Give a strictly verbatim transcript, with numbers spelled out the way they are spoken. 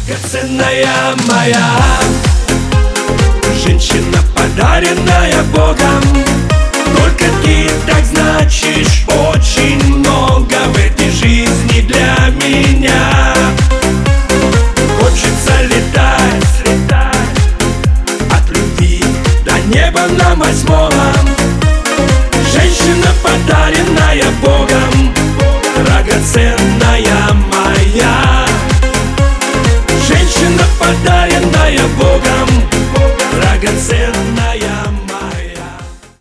драгоценная моя, женщина, подаренная Богом. Только ты так значишь очень много в этой жизни для меня. Хочется летать, летать от любви до неба нам восьмом. Женщина, подаренная Богом, драгоценная